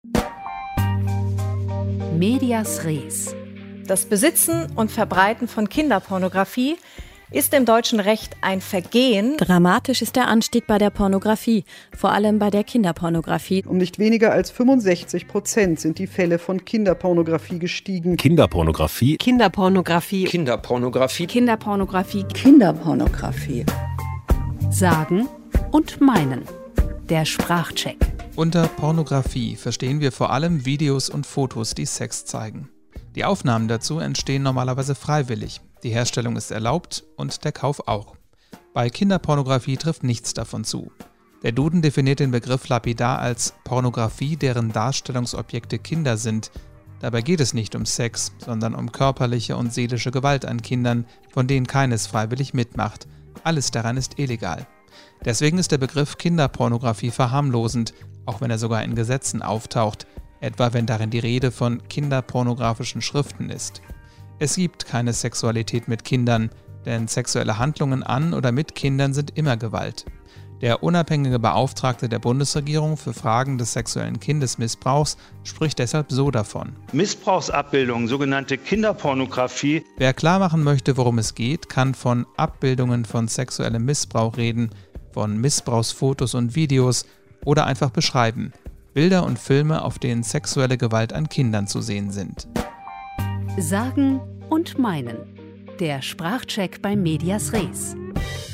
Medias Res. Das Besitzen und Verbreiten von Kinderpornografie ist im deutschen Recht ein Vergehen. Dramatisch ist der Anstieg bei der Pornografie, vor allem bei der Kinderpornografie. Um nicht weniger als 65% sind die Fälle von Kinderpornografie gestiegen. Kinderpornografie. Kinderpornografie. Kinderpornografie. Kinderpornografie. Kinderpornografie. Sagen und meinen. Der Sprachcheck. Unter Pornografie verstehen wir vor allem Videos und Fotos, die Sex zeigen. Die Aufnahmen dazu entstehen normalerweise freiwillig. Die Herstellung ist erlaubt und der Kauf auch. Bei Kinderpornografie trifft nichts davon zu. Der Duden definiert den Begriff lapidar als Pornografie, deren Darstellungsobjekte Kinder sind. Dabei geht es nicht um Sex, sondern um körperliche und seelische Gewalt an Kindern, von denen keines freiwillig mitmacht. Alles daran ist illegal. Deswegen ist der Begriff Kinderpornografie verharmlosend, auch wenn er sogar in Gesetzen auftaucht, etwa wenn darin die Rede von kinderpornografischen Schriften ist. Es gibt keine Sexualität mit Kindern, denn sexuelle Handlungen an oder mit Kindern sind immer Gewalt. Der unabhängige Beauftragte der Bundesregierung für Fragen des sexuellen Kindesmissbrauchs spricht deshalb so davon. Missbrauchsabbildungen, sogenannte Kinderpornografie. Wer klarmachen möchte, worum es geht, kann von Abbildungen von sexuellem Missbrauch reden, von Missbrauchsfotos und Videos oder einfach beschreiben. Bilder und Filme, auf denen sexuelle Gewalt an Kindern zu sehen sind. Sagen und meinen. Der Sprachcheck bei Medias Res.